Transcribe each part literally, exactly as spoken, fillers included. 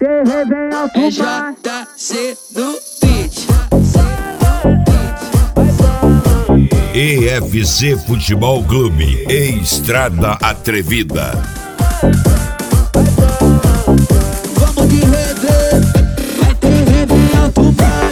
ter Réveillon alto É mar. J C do beat. E F C Futebol Clube e Estrada Atrevida. Vamos de rever, vai ter Réveillon alto mar.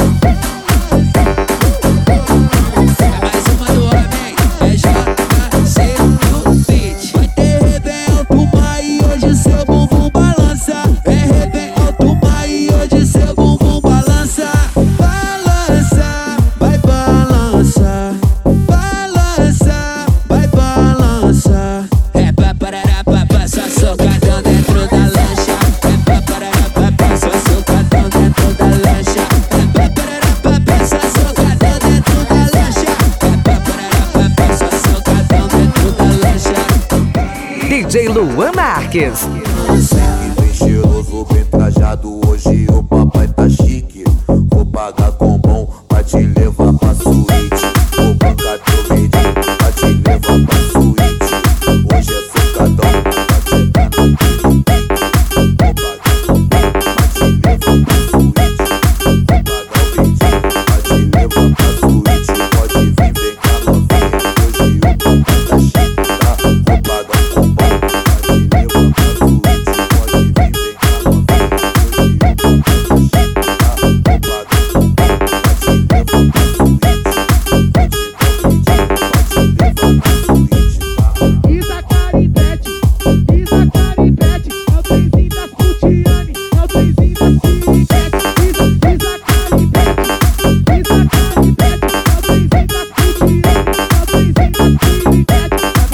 É mais uma do homem, é J C do beat. Vai ter Réveillon alto mar e hoje seu bumbum balança. É Réveillon alto mar e hoje seu bumbum balança. Balança, vai balança. Balança, vai balança. É pra parar pra passar socadão dentro da lancha. É pra parar pra passar socadão dentro da lancha. É pra parar pra passar socadão dentro da lancha. É pra parar pra passar socadão dentro da lancha. D J Luan Marques. Chique, bem cheiroso, bem trajado. Hoje o papai tá chique. Vou pagar com bom pra te levar pra suíte. Vou bancar teu medinho pra te levar pra suíte. Hoje é socadão pra chegar no beat. Vou pagar com bom pra te levar pra suíte. Vou pagar o medinho pra te levar pra suíte. Pode vir, vem cá novinha. Hoje o papai tá chique, tá? Vou pagar com bom pra te levar pra suíte. Pode vir, vem cá novinha. Hoje o papai tá chique, tá? Vou pagar com bom pra te levar pra suíte. Vou te dar um medinho pra te levar pra suíte, tá? Isa Caripete, Isa Caripete, é o trenzinho das Putiane, é o trenzinho das Piriquete. Isa, Isa Caripete, Isa Caripete, é o trenzinho das Putiane, é o trenzinho das Piriquete.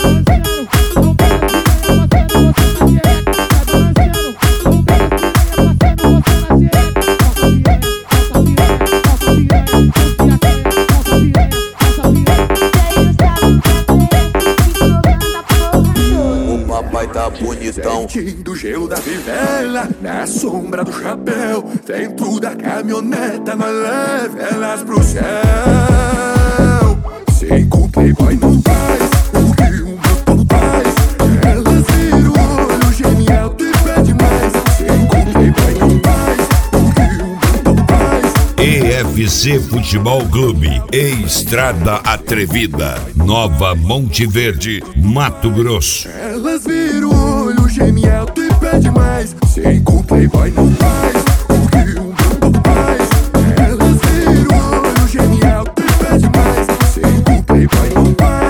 O papai tá bonitão. Sentindo o gelo da fivela, na sombra do chapéu, dentro da caminhoneta, nós leva elas pro céu. Sem com playboy não faz o que um botão faz. Elas viram o olho genial e pede mais. Sem com playboy não faz o que um botão faz. E F C Futebol Clube e Estrada Atrevida. Nova Monte Verde, Mato Grosso. Elas viram o olho genial e pede mais. Sem com playboy não faz o que um botão faz. Elas viram o olho genial e pede mais. Sem com playboy não faz.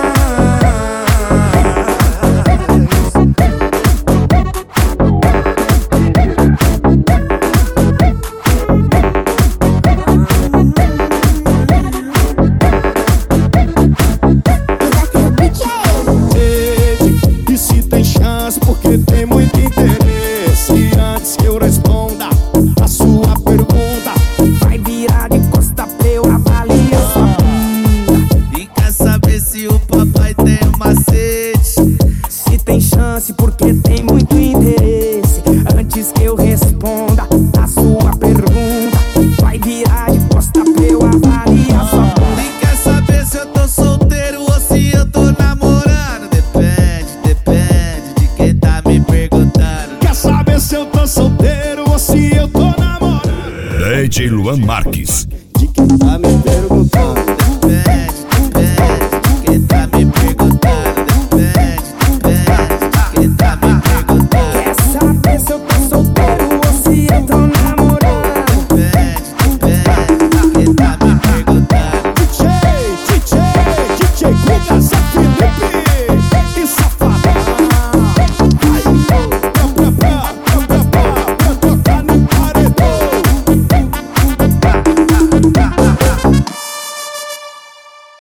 E se tem chance, porque tem muito interesse. Antes que eu responda a sua pergunta, vai virar de costa pra eu avaliar sua bunda. E quer saber se o papai tem um macete? Se tem chance, porque tem muito interesse. Antes que eu responda a sua pergunta, vai virar de costa pra eu avaliar sua bunda. E quer saber se eu tô solteiro ou se eu tô namorando? Depende, depende de quem tá me perguntando. Quer saber se eu tô solteiro ou se eu tô namorando? D J Luan Marques. De quem tá me perguntando? Depende